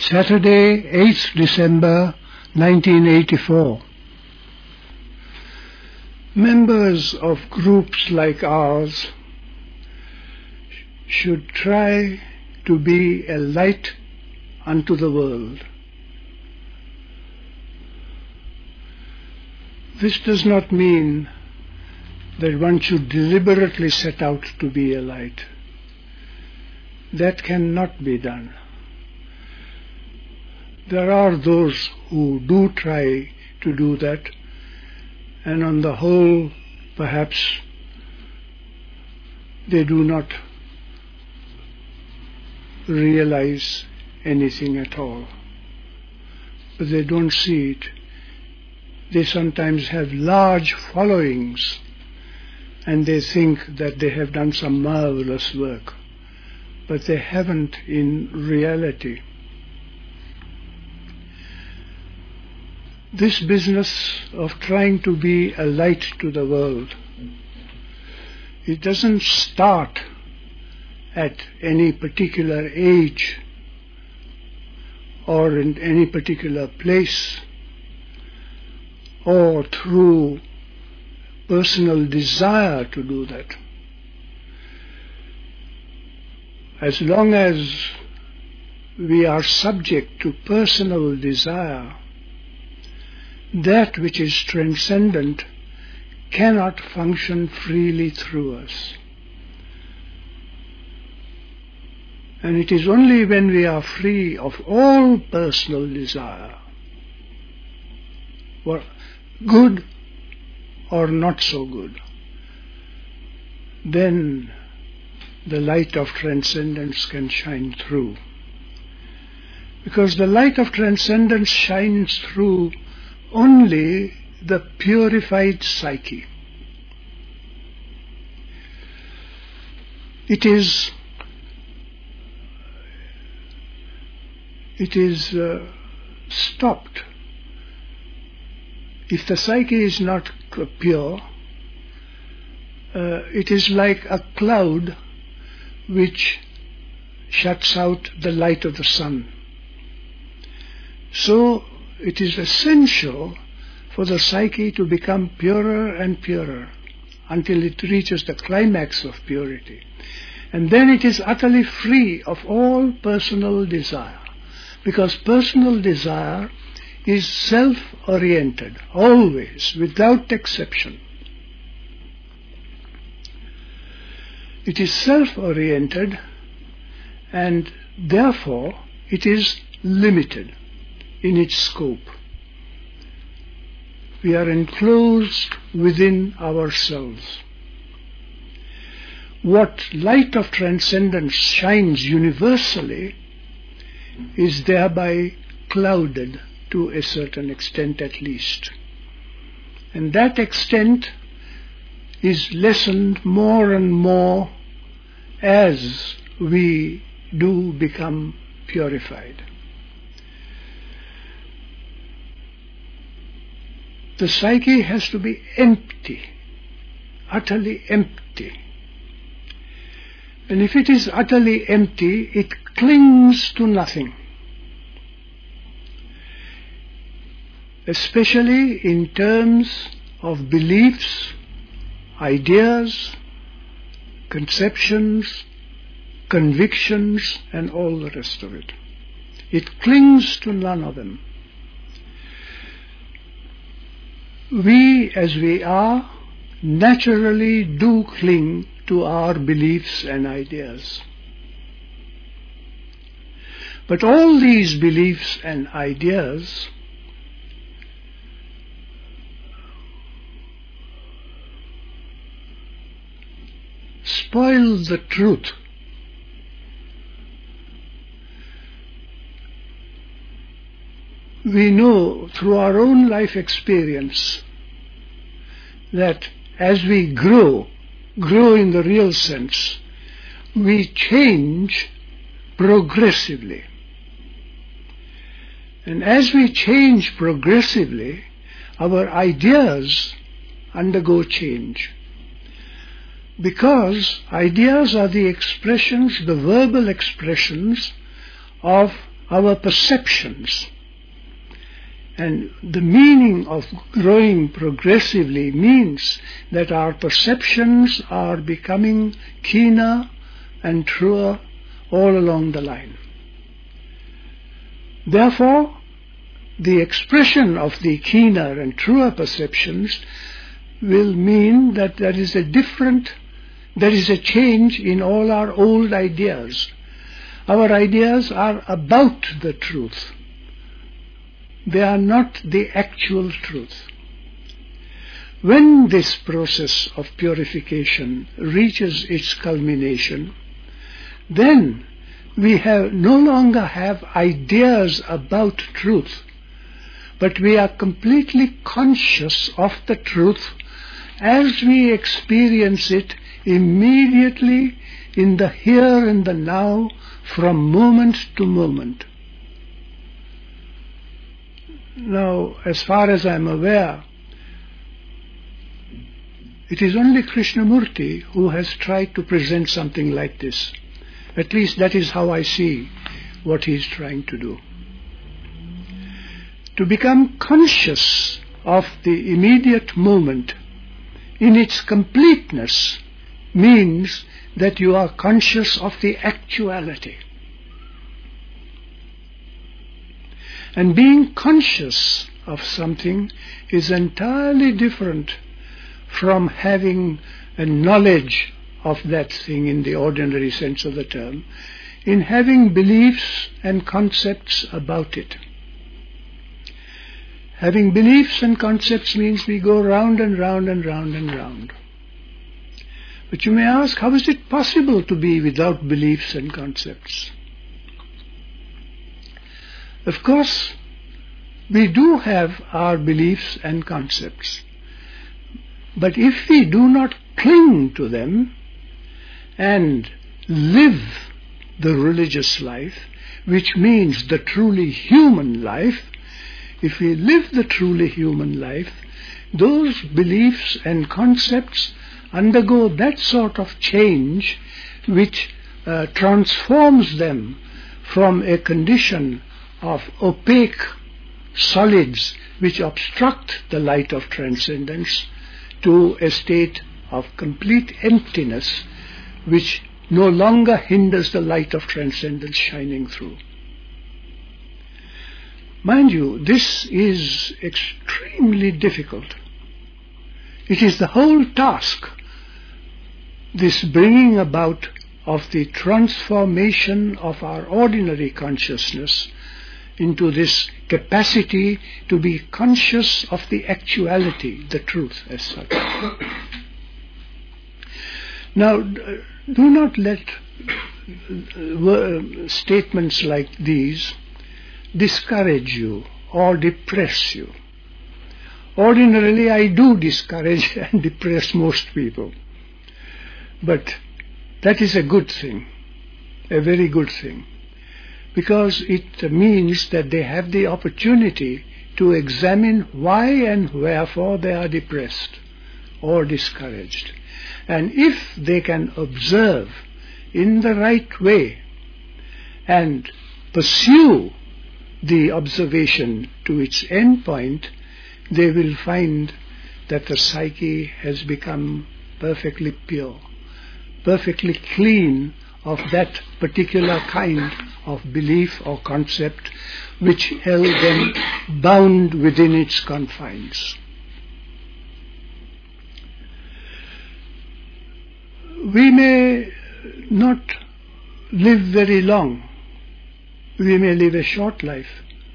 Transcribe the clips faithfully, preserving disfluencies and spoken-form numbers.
Saturday, eighth December nineteen eighty-four. Members of groups like ours should try to be a light unto the world. This does not mean that one should deliberately set out to be a light. That cannot be done. There are those who do try to do that, and on the whole, perhaps they do not realize anything at all. But they don't see it. They sometimes have large followings, and they think that they have done some marvelous work, but they haven't in reality. This business of trying to be a light to the world, it doesn't start at any particular age or in any particular place or through personal desire to do that. As long as we are subject to personal desire, that which is transcendent cannot function freely through us. And it is only when we are free of all personal desire, or good or not so good, then the light of transcendence can shine through. Because the light of transcendence shines through only the purified psyche. It is it is uh, stopped. If the psyche is not pure, uh, it is like a cloud which shuts out the light of the sun. So it is essential for the psyche to become purer and purer until it reaches the climax of purity. And then it is utterly free of all personal desire, because personal desire is self-oriented, always, without exception. It is self-oriented, and therefore it is limited in its scope. We are enclosed within ourselves. What light of transcendence shines universally is thereby clouded to a certain extent at least. And that extent is lessened more and more as we do become purified. The psyche has to be empty, utterly empty. And if it is utterly empty, it clings to nothing. Especially in terms of beliefs, ideas, conceptions, convictions, and all the rest of it. It clings to none of them. We, as we are, naturally do cling to our beliefs and ideas. But all these beliefs and ideas spoil the truth. We know through our own life experience that as we grow, grow in the real sense, we change progressively. And as we change progressively, our ideas undergo change. Because ideas are the expressions, the verbal expressions of our perceptions. And the meaning of growing progressively means that our perceptions are becoming keener and truer all along the line. Therefore, the expression of the keener and truer perceptions will mean that there is a different, there is a change in all our old ideas. Our ideas are about the truth. They are not the actual truth. When this process of purification reaches its culmination, then we have no longer have ideas about truth, but we are completely conscious of the truth as we experience it immediately in the here and the now, from moment to moment. Now, as far as I am aware, it is only Krishnamurti who has tried to present something like this. At least that is how I see what he is trying to do. To become conscious of the immediate moment in its completeness means that you are conscious of the actuality. And being conscious of something is entirely different from having a knowledge of that thing in the ordinary sense of the term, in having beliefs and concepts about it. Having beliefs and concepts means we go round and round and round and round. But you may ask, how is it possible to be without beliefs and concepts? Of course, we do have our beliefs and concepts. But if we do not cling to them and live the religious life, which means the truly human life, if we live the truly human life, those beliefs and concepts undergo that sort of change which uh, transforms them from a condition of opaque solids which obstruct the light of transcendence to a state of complete emptiness which no longer hinders the light of transcendence shining through. Mind you, this is extremely difficult. It is the whole task, this bringing about of the transformation of our ordinary consciousness into this capacity to be conscious of the actuality, the truth as such. Now, do not let uh, statements like these discourage you or depress you. Ordinarily, I do discourage and depress most people. But that is a good thing, a very good thing, because it means that they have the opportunity to examine why and wherefore they are depressed or discouraged. And if they can observe in the right way and pursue the observation to its end point, they will find that the psyche has become perfectly pure, perfectly clean of that particular kind of belief or concept which held them bound within its confines. We may not live very long. We may live a short life.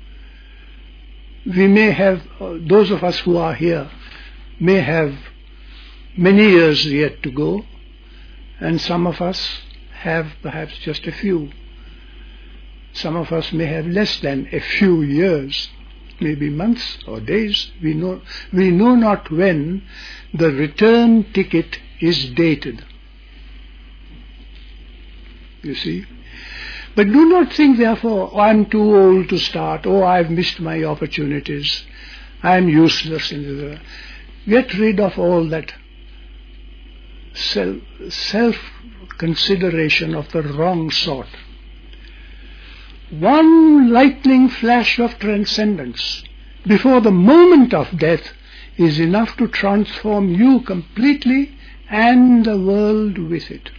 We may have, uh, those of us who are here may have many years yet to go, and some of us have perhaps just a few. Some of us may have less than a few years, maybe months or days. We know, we know not when the return ticket is dated. You see? But do not think, therefore, oh, I'm too old to start, oh, I've missed my opportunities, I'm useless in the world. Get rid of all that self, self-consideration of the wrong sort. one lightning flash of transcendence before the moment of death is enough to transform you completely and the world with it.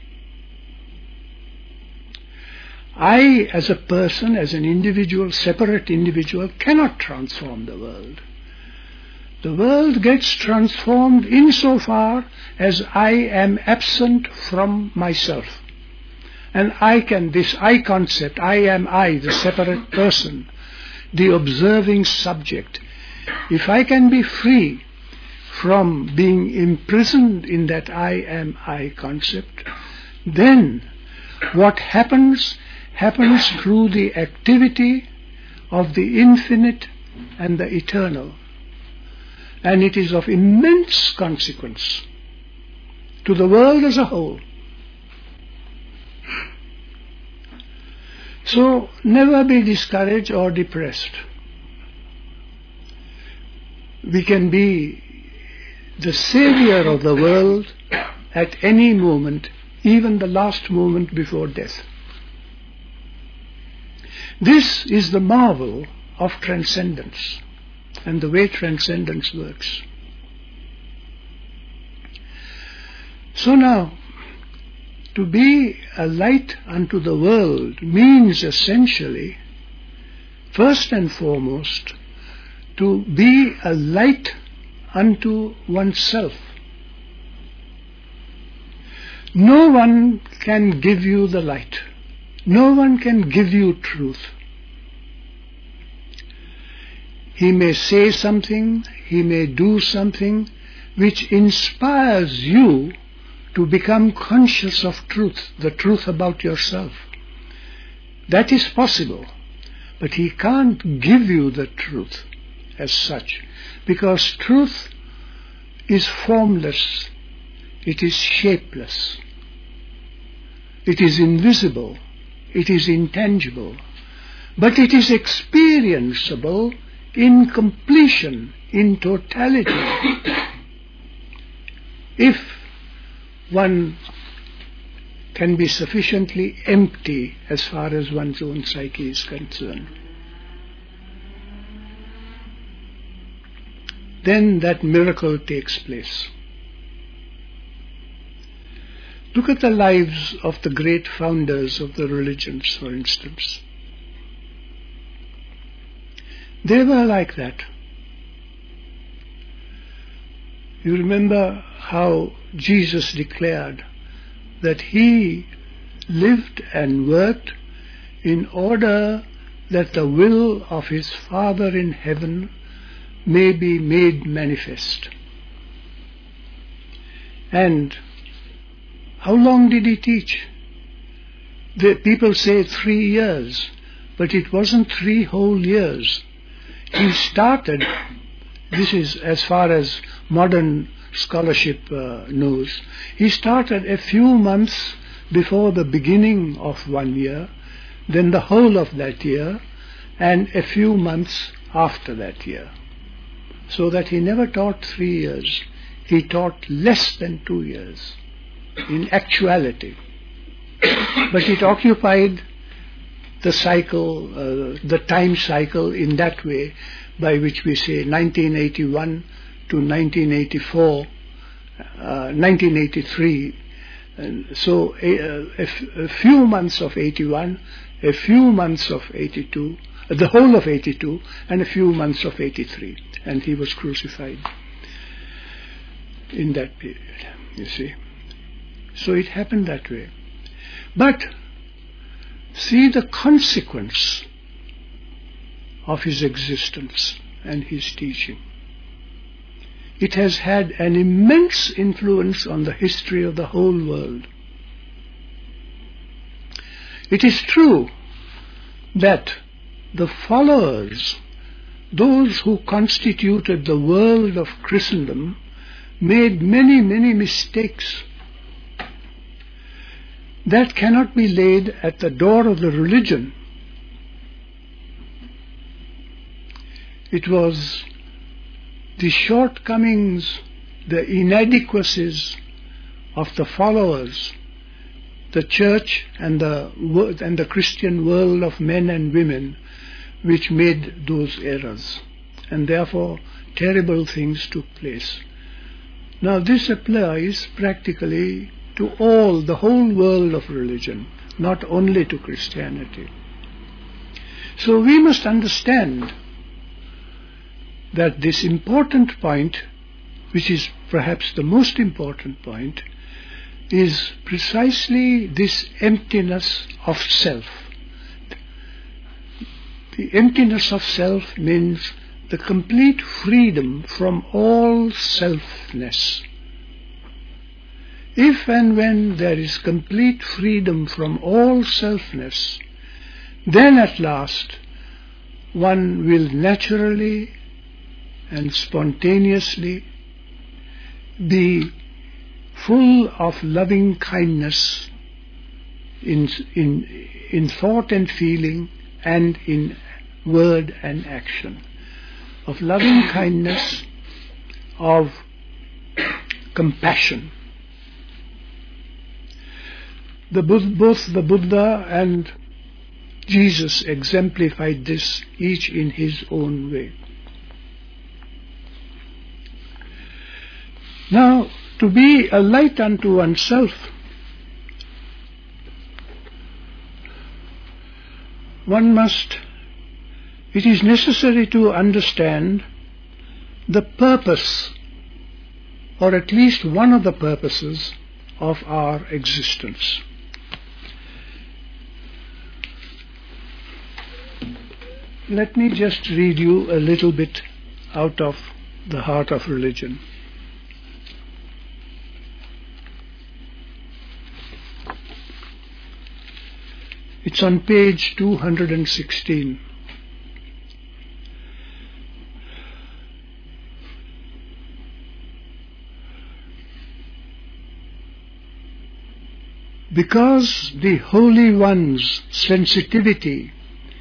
I, as a person, as an individual, separate individual, cannot transform the world. The world gets transformed insofar as I am absent from myself. And I can, this I concept, I am I, the separate person, the observing subject. If I can be free from being imprisoned in that I am I concept, then what happens, happens through the activity of the infinite and the eternal. And it is of immense consequence to the world as a whole. So never be discouraged or depressed. We can be the savior of the world at any moment, even the last moment before death. This is the marvel of transcendence and the way transcendence works. So now, to be a light unto the world means essentially, first and foremost, to be a light unto oneself. No one can give you the light. No one can give you truth. He may say something, he may do something which inspires you to become conscious of truth, the truth about yourself. That is possible, but he can't give you the truth as such, because truth is formless, it is shapeless, it is invisible, it is intangible, but it is experienceable in completion, in totality. If one can be sufficiently empty as far as one's own psyche is concerned, then that miracle takes place. Look at the lives of the great founders of the religions, for instance. They were like that. You remember how Jesus declared that he lived and worked in order that the will of his Father in heaven may be made manifest. And how long did he teach? The people say three years, but it wasn't three whole years. He started, this is as far as modern scholarship uh, knows, he started a few months before the beginning of one year, then the whole of that year, and a few months after that year. So that he never taught three years. He taught less than two years in actuality. But it occupied the cycle, uh, the time cycle in that way, by which we say nineteen eighty-one to nineteen eighty-four, uh, nineteen eighty-three. And so a, a, a few months of eighty-one, a few months of eighty-two, uh, the whole of eighty-two, and a few months of eighty-three. And he was crucified in that period, you see. So it happened that way. But see the consequence of his existence and his teaching. It has had an immense influence on the history of the whole world. It is true that the followers, those who constituted the world of Christendom, made many, many mistakes. That cannot be laid at the door of the religion. It was the shortcomings, the inadequacies of the followers the church and the wo- and the Christian world of men and women which made those errors, and therefore terrible things took place. Now this applies practically to all, the whole world of religion, not only to Christianity. So we must understand that this important point, which is perhaps the most important point, is precisely this emptiness of self. The emptiness of self means the complete freedom from all selfness. If and when there is complete freedom from all selfness, then at last one will naturally and spontaneously be full of loving kindness in, in, in thought and feeling and in word and action. Of loving kindness, of compassion. The, both the Buddha and Jesus exemplified this, each in his own way. Now, to be a light unto oneself, one must, it is necessary to understand the purpose, or at least one of the purposes of our existence. Let me just read you a little bit out of the Heart of Religion. It's on page two hundred sixteen. Because the Holy One's sensitivity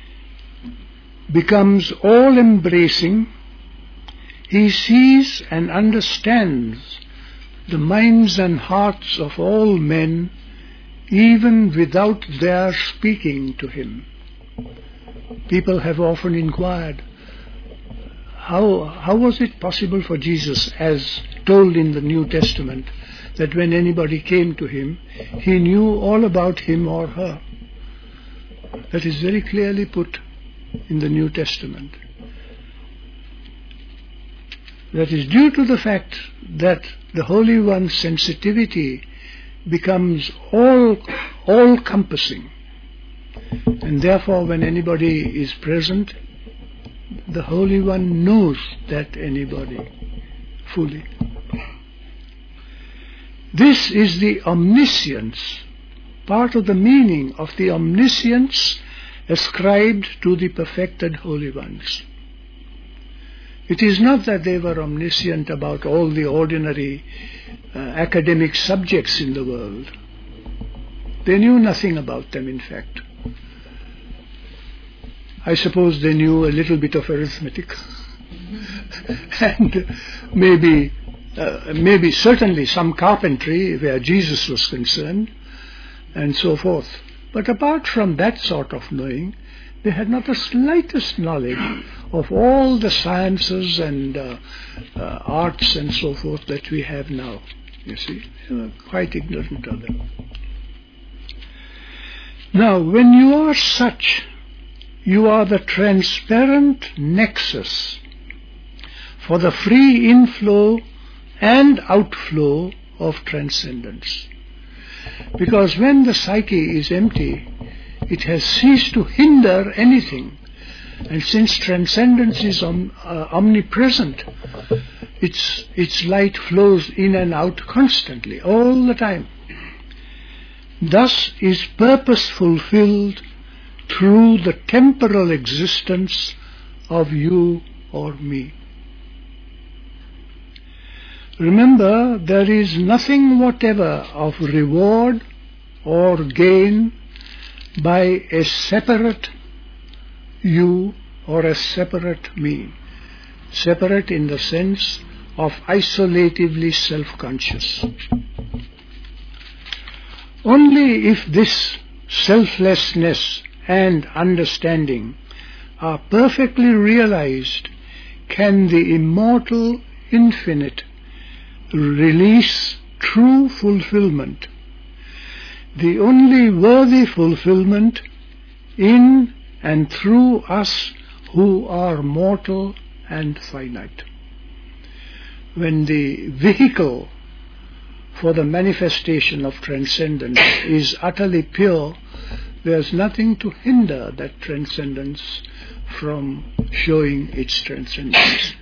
becomes all-embracing, he sees and understands the minds and hearts of all men, even without their speaking to him. People have often inquired, how, how was it possible for Jesus, as told in the New Testament, that when anybody came to him, he knew all about him or her? That is very clearly put in the New Testament. That is due to the fact that the Holy One's sensitivity becomes all all-compassing, and therefore when anybody is present, the Holy One knows that anybody fully. This is the omniscience, part of the meaning of the omniscience ascribed to the perfected Holy Ones. It is not that they were omniscient about all the ordinary uh, academic subjects in the world. They knew nothing about them, in fact. I suppose they knew a little bit of arithmetic and maybe, uh, maybe certainly some carpentry where Jesus was concerned, and so forth. But apart from that sort of knowing, they had not the slightest knowledge of all the sciences and uh, uh, arts and so forth that we have now. You see, they were quite ignorant of them. Now, when you are such, you are the transparent nexus for the free inflow and outflow of transcendence. Because when the psyche is empty, it has ceased to hinder anything. And since transcendence is om, uh, omnipresent, its, its light flows in and out constantly, all the time. Thus is purpose fulfilled through the temporal existence of you or me. Remember, there is nothing whatever of reward or gain by a separate you or a separate me. Separate in the sense of isolatively self-conscious. Only if this selflessness and understanding are perfectly realized can the immortal infinite release true fulfillment, the only worthy fulfillment in and through us who are mortal and finite. When the vehicle for the manifestation of transcendence is utterly pure, there's nothing to hinder that transcendence from showing its transcendence.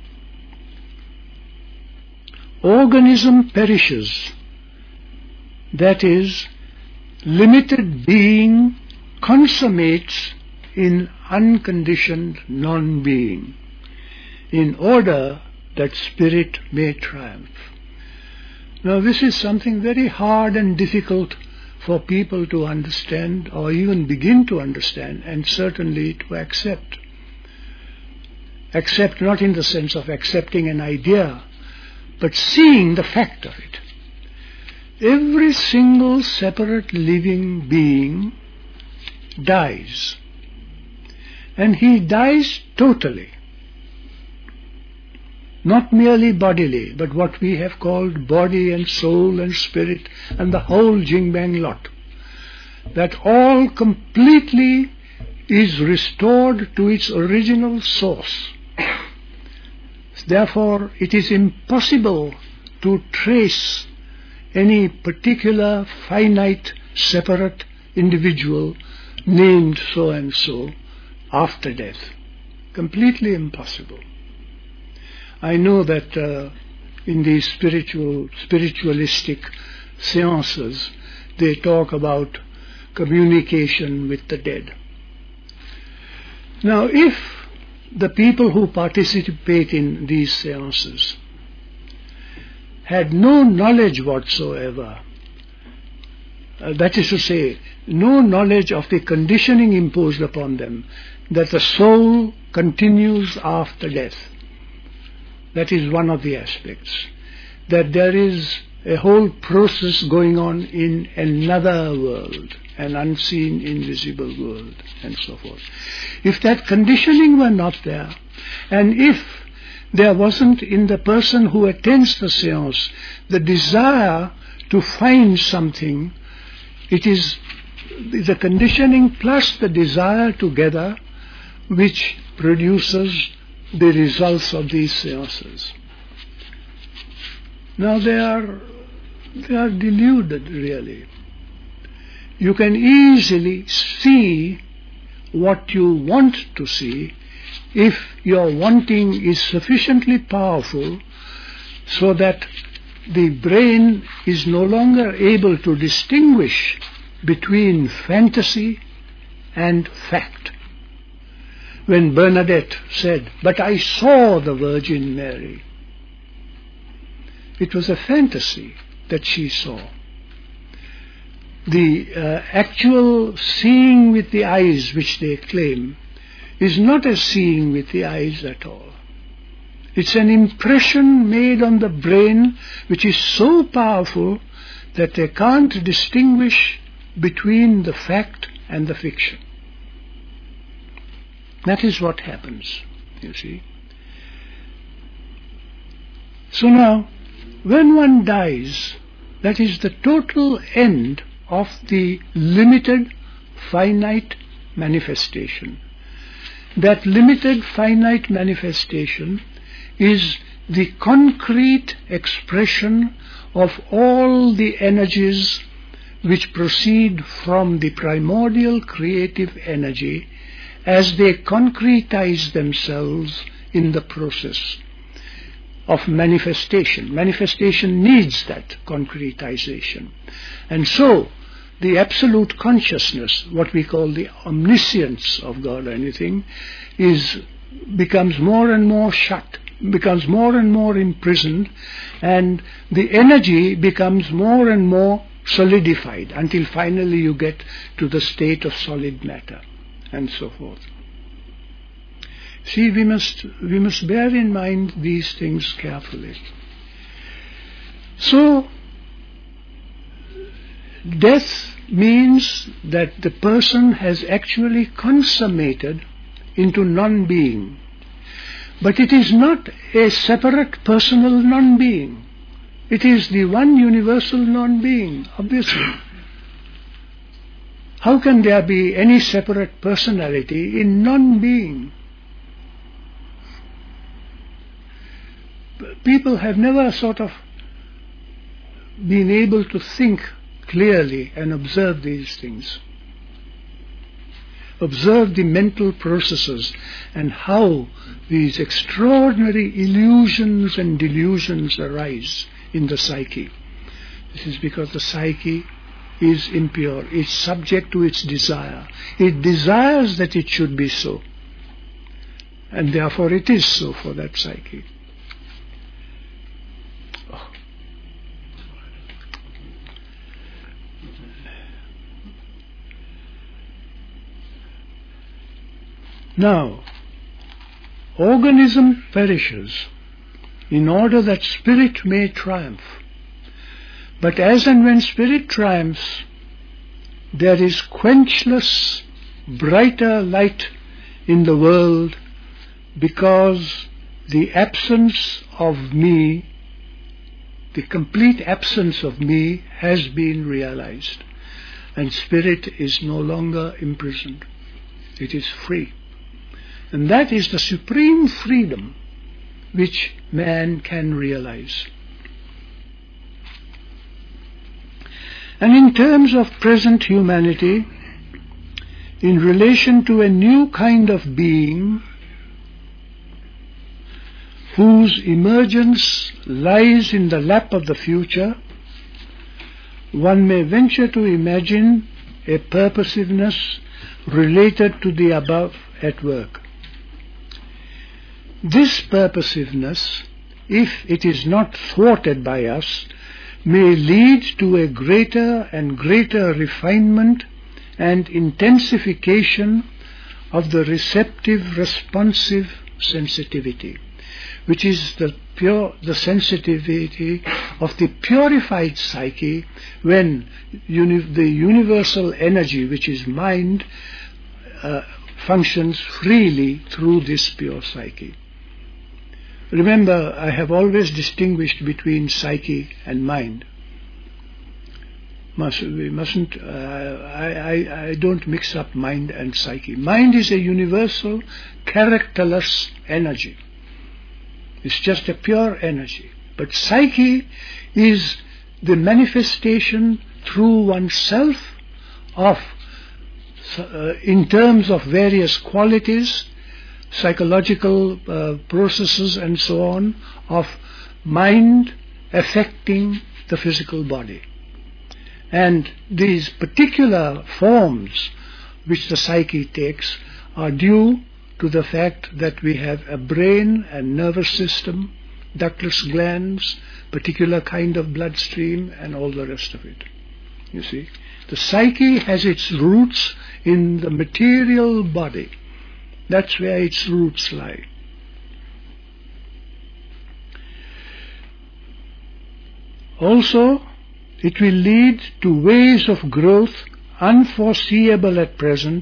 Organism perishes, that is, limited being consummates in unconditioned non-being, in order that spirit may triumph. Now this is something very hard and difficult for people to understand, or even begin to understand, and certainly to accept. Accept not in the sense of accepting an idea, but seeing the fact of it. Every single separate living being dies, and he dies totally. Not merely bodily, but what we have called body and soul and spirit and the whole jing-bang lot. That all completely is restored to its original source. Therefore, it is impossible to trace any particular finite, separate individual named so-and-so after death. Completely impossible. I know that uh, in these spiritual, spiritualistic seances, they talk about communication with the dead. Now, if the people who participate in these seances had no knowledge whatsoever, uh, that is to say, no knowledge of the conditioning imposed upon them, that the soul continues after death. That is one of the aspects. That there is a whole process going on in another world, an unseen, invisible world, and so forth. If that conditioning were not there, and if there wasn't in the person who attends the seance the desire to find something, it is the conditioning plus the desire together which produces the results of these seances. Now they are, they are deluded really. You can easily see what you want to see if your wanting is sufficiently powerful so that the brain is no longer able to distinguish between fantasy and fact. When Bernadette said, "But I saw the Virgin Mary," it was a fantasy that she saw. The uh, actual seeing with the eyes which they claim is not a seeing with the eyes at all. It's an impression made on the brain which is so powerful that they can't distinguish between the fact and the fiction. That is what happens, you see. So now, when one dies, that is the total end of the limited, finite manifestation. That limited, finite manifestation is the concrete expression of all the energies which proceed from the primordial creative energy as they concretize themselves in the process of manifestation. Manifestation needs that concretization. And so, the absolute consciousness, what we call the omniscience of God or anything, is becomes more and more shut, becomes more and more imprisoned, and the energy becomes more and more solidified until finally you get to the state of solid matter, and so forth. See, we must, we must bear in mind these things carefully. So, Death means that the person has actually consummated into non-being. But it is not a separate personal non-being. It is the one universal non-being, obviously. How can there be any separate personality in non-being? People have never sort of been able to think clearly and observe these things. Observe the mental processes and how these extraordinary illusions and delusions arise in the psyche. This is because the psyche is impure. It's subject to its desire. It desires that it should be so. And therefore it is so for that psyche. Oh. Now, organism perishes in order that spirit may triumph. But as and when spirit triumphs, there is quenchless, brighter light in the world, because the absence of me, the complete absence of me, has been realized. And spirit is no longer imprisoned. It is free. And that is the supreme freedom which man can realize. And in terms of present humanity, in relation to a new kind of being whose emergence lies in the lap of the future, one may venture to imagine a purposiveness related to the above at work. This purposiveness, if it is not thwarted by us, may lead to a greater and greater refinement and intensification of the receptive, responsive sensitivity, which is the pure, the sensitivity of the purified psyche, when uni- the universal energy, which is mind, uh, functions freely through this pure psyche. Remember, I have always distinguished between psyche and mind. Must, we mustn't, uh, I, I, I don't mix up mind and psyche. Mind is a universal, characterless energy. It's just a pure energy. But psyche is the manifestation through oneself of, uh, in terms of various qualities, psychological uh, processes and so on, of mind affecting the physical body. And these particular forms which the psyche takes are due to the fact that we have a brain and nervous system, ductless glands, particular kind of bloodstream, and all the rest of it. You see, the psyche has its roots in the material body. That's where its roots lie. Also, it will lead to ways of growth unforeseeable at present,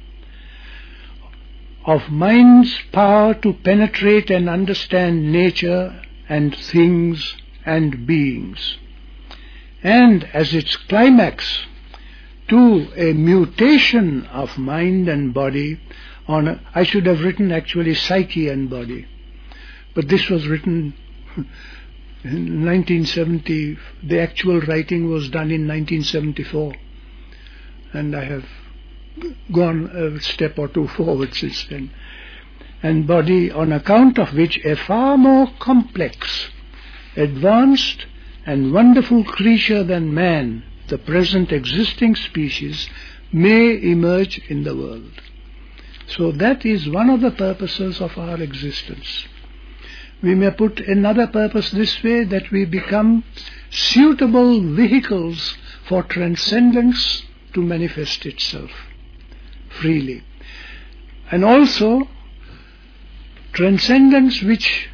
of mind's power to penetrate and understand nature and things and beings, and as its climax, to a mutation of mind and body. On a, I should have written actually psyche and body, but this was written in nineteen seventy. The actual writing was done in nineteen seventy-four, and I have gone a step or two forward since then. And body, on account of which a far more complex, advanced and wonderful creature than man, the present existing species, may emerge in the world. So that is one of the purposes of our existence. We may put another purpose this way, that we become suitable vehicles for transcendence to manifest itself freely. And also transcendence which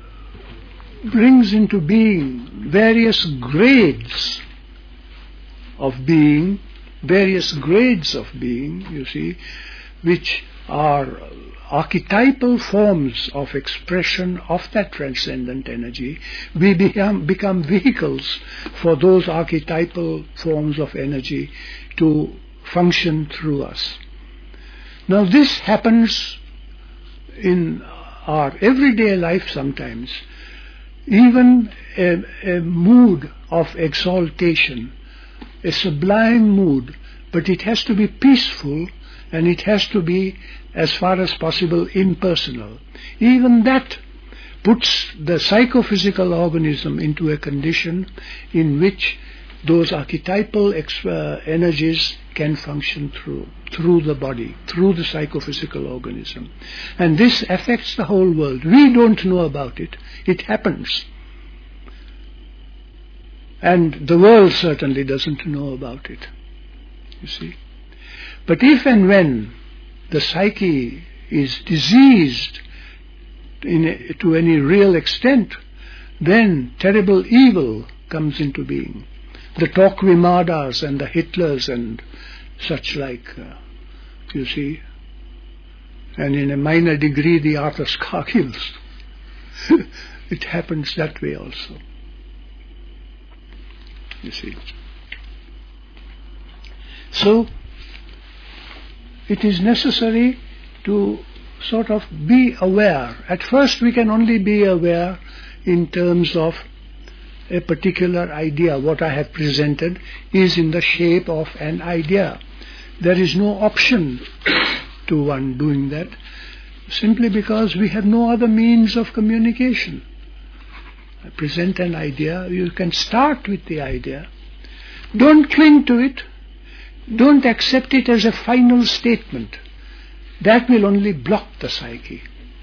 brings into being various grades of being, various grades of being, you see, which are archetypal forms of expression of that transcendent energy. We become, become vehicles for those archetypal forms of energy to function through us. Now this happens in our everyday life sometimes. Even a, a mood of exaltation, a sublime mood, but it has to be peaceful and it has to be, as far as possible, impersonal. Even that puts the psychophysical organism into a condition in which those archetypal ex- uh, energies can function through, through the body, through the psychophysical organism. And this affects the whole world. We don't know about it. It happens. And the world certainly doesn't know about it, you see. But if and when the psyche is diseased in a, to any real extent, then terrible evil comes into being. The Torquemadas and the Hitlers and such like, uh, you see, and in a minor degree the Arthur Scargills. It happens that way also, you see. So it is necessary to sort of be aware. At first we can only be aware in terms of a particular idea. What I have presented is in the shape of an idea. There is no option to one doing that, simply because we have no other means of communication. I present an idea, you can start with the idea. Don't cling to it. Don't accept it as a final statement. That will only block the psyche.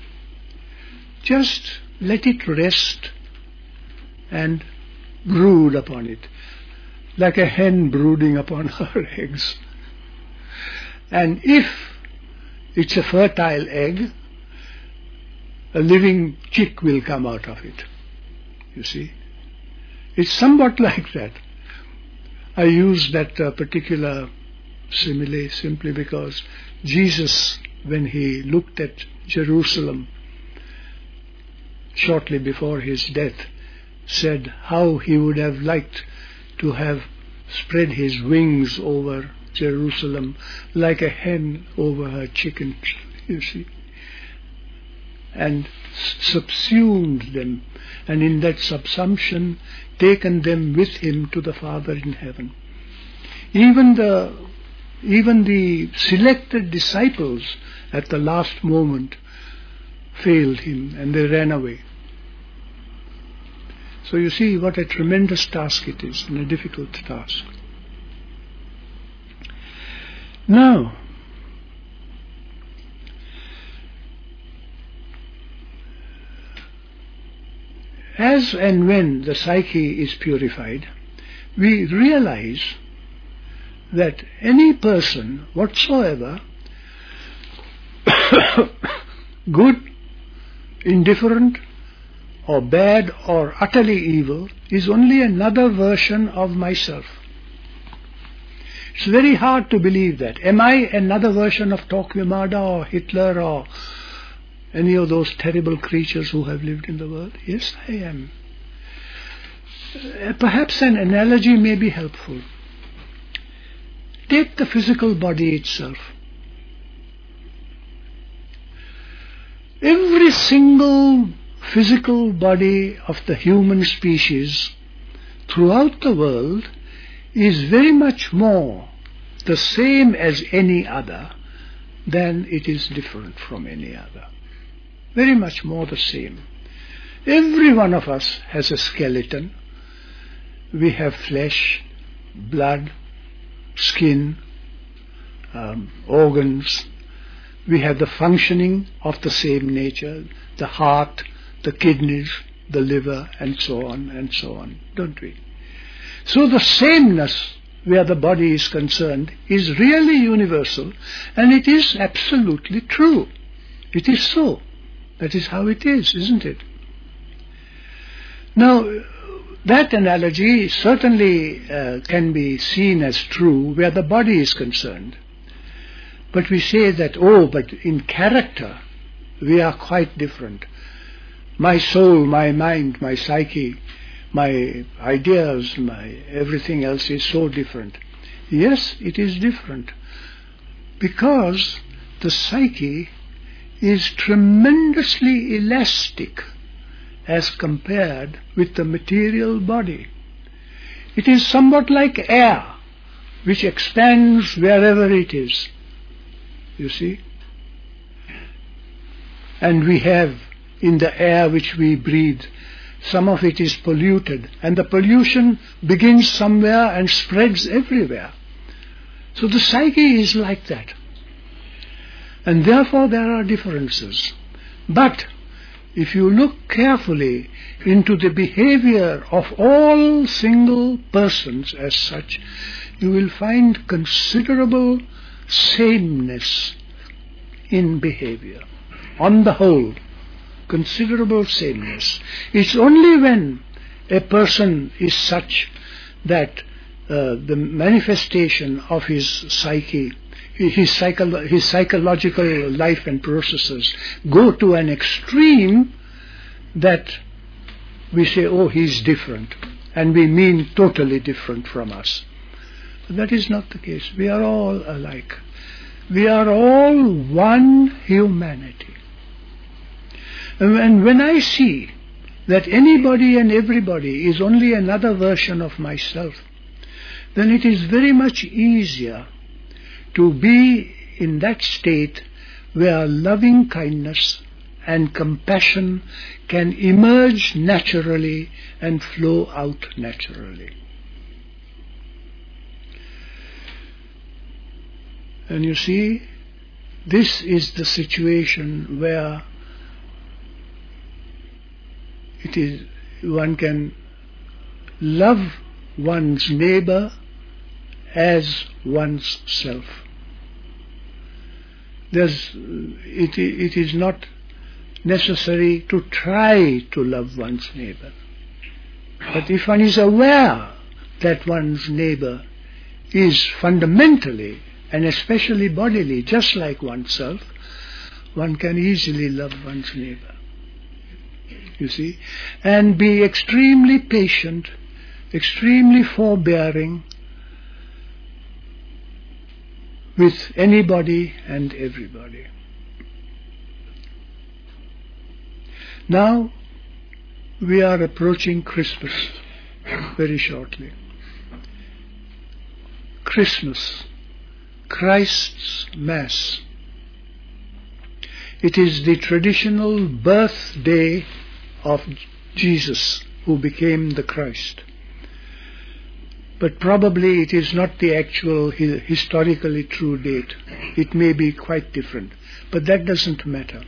Just let it rest and brood upon it, like a hen brooding upon her eggs. And if it's a fertile egg, a living chick will come out of it, you see. It's somewhat like that. I use that uh, particular simile simply because Jesus, when he looked at Jerusalem shortly before his death, said how he would have liked to have spread his wings over Jerusalem like a hen over her chickens, you see, and subsumed them, and in that subsumption taken them with him to the Father in heaven. Even the even the selected disciples at the last moment failed him and they ran away. So you see what a tremendous task it is, and a difficult task. Now, as and when the psyche is purified, we realize that any person whatsoever, good, indifferent, or bad, or utterly evil, is only another version of myself. It's very hard to believe that. Am I another version of Torquemada or Hitler or any of those terrible creatures who have lived in the world? Yes, I am. Uh, perhaps an analogy may be helpful. Take the physical body itself. Every single physical body of the human species throughout the world is very much more the same as any other than it is different from any other. Very much more the same. Every one of us has a skeleton. We have flesh, blood, skin, um, organs. We have the functioning of the same nature, the heart, the kidneys, the liver, and so on and so on, don't we? So the sameness where the body is concerned is really universal, and it is absolutely true. It is so. That is how it is, isn't it? Now, That analogy certainly uh, can be seen as true where the body is concerned. But we say that, oh, but in character we are quite different. My soul, my mind, my psyche, my ideas, my everything else is so different. Yes, it is different. Because the psyche is tremendously elastic as compared with the material body. It is somewhat like air, which expands wherever it is. You see? And we have in the air which we breathe, some of it is polluted, and the pollution begins somewhere and spreads everywhere. So the psyche is like that. And therefore there are differences. But if you look carefully into the behavior of all single persons as such, you will find considerable sameness in behavior. On the whole, considerable sameness. It's only when a person is such that uh, the manifestation of his psyche, his, psycho- his psychological life and processes go to an extreme that we say, oh, he's different, and we mean totally different from us. But that is not the case. We are all alike. We are all one humanity. And when I see that anybody and everybody is only another version of myself, then it is very much easier to be in that state where loving kindness and compassion can emerge naturally and flow out naturally. And you see, this is the situation where it is one can love one's neighbor as one's self. There's, it, it is not necessary to try to love one's neighbor. But if one is aware that one's neighbor is fundamentally and especially bodily just like oneself, one can easily love one's neighbor. You see, and be extremely patient, extremely forbearing with anybody and everybody. Now we are approaching Christmas very shortly. Christmas, Christ's Mass. It is the traditional birthday of Jesus, who became the Christ. But probably it is not the actual historically true date. It may be quite different, but that doesn't matter.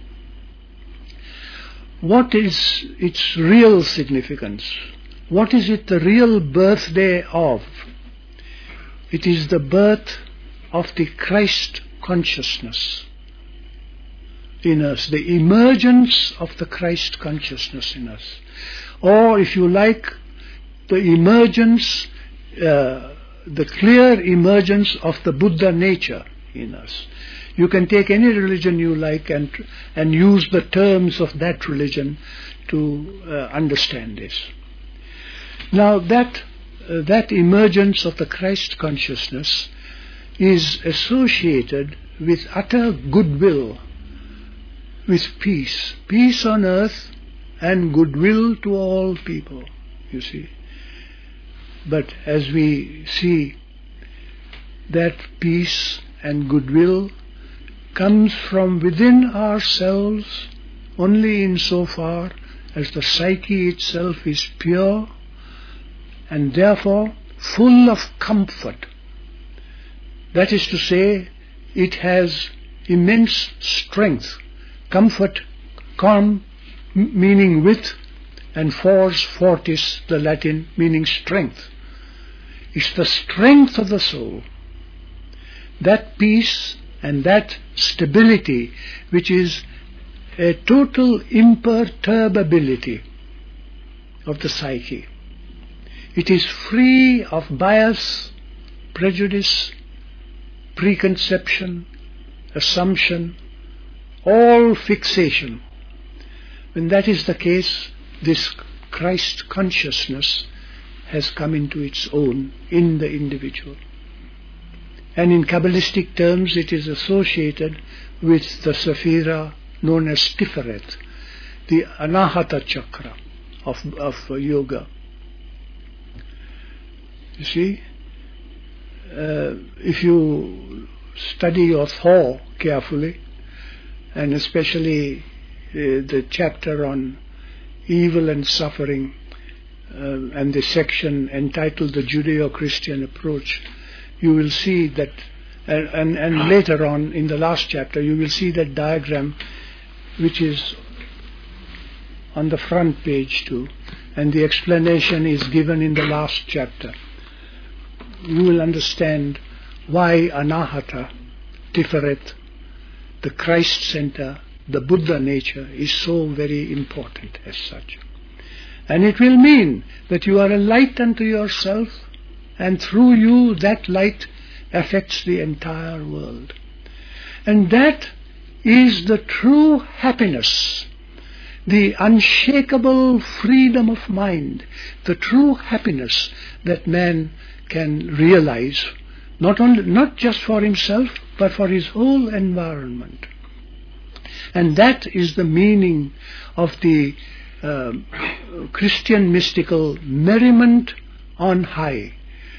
What is its real significance? What is it the real birthday of? It is the birth of the Christ consciousness in us, the emergence of the Christ consciousness in us. Or, if you like, the emergence, uh, the clear emergence of the Buddha nature in us. You can take any religion you like and and use the terms of that religion to uh, understand this. Now that uh, that emergence of the Christ consciousness is associated with utter goodwill, with peace, peace on earth and goodwill to all people, you see. But as we see, that peace and goodwill comes from within ourselves only insofar as the psyche itself is pure and therefore full of comfort. That is to say, it has immense strength. Comfort, calm, meaning with, and fors, fortis, the Latin, meaning strength. It's the strength of the soul. That peace and that stability, which is a total imperturbability of the psyche. It is free of bias, prejudice, preconception, assumption, all fixation. When that is the case, this Christ consciousness has come into its own in the individual. And in Kabbalistic terms, it is associated with the Sephira known as Tiferet, the Anahata chakra of, of yoga. You see, uh, if you study your Thaw carefully, and especially uh, the chapter on evil and suffering, uh, and the section entitled The Judeo-Christian Approach, you will see that, and, and, and later on in the last chapter, you will see that diagram which is on the front page too, and the explanation is given in the last chapter. You will understand why Anahata, Tiferet, the Christ center, the Buddha nature is so very important as such. And it will mean that you are a light unto yourself, and through you that light affects the entire world. And that is the true happiness, the unshakable freedom of mind, the true happiness that man can realize, not only, not just for himself, but for his whole environment. And that is the meaning of the uh, Christian mystical merriment on high.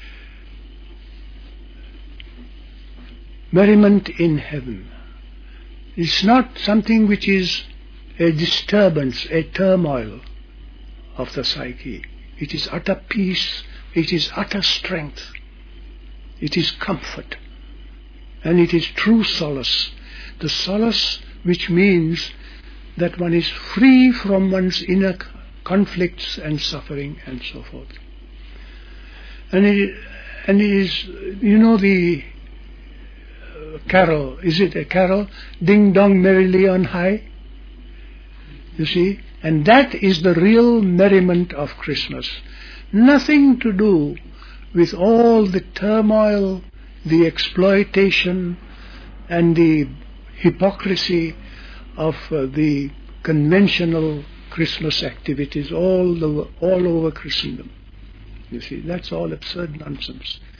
Merriment in heaven. It's not something which is a disturbance, a turmoil of the psyche. It is utter peace, it is utter strength, it is comfort, and it is true solace. The solace which means that one is free from one's inner conflicts and suffering and so forth. And it, and it is, you know, the carol, is it a carol? Ding dong merrily on high. You see? And that is the real merriment of Christmas. Nothing to do with all the turmoil, the exploitation, and the hypocrisy of uh, the conventional Christmas activities all, the, all over Christendom. You see, that's all absurd nonsense.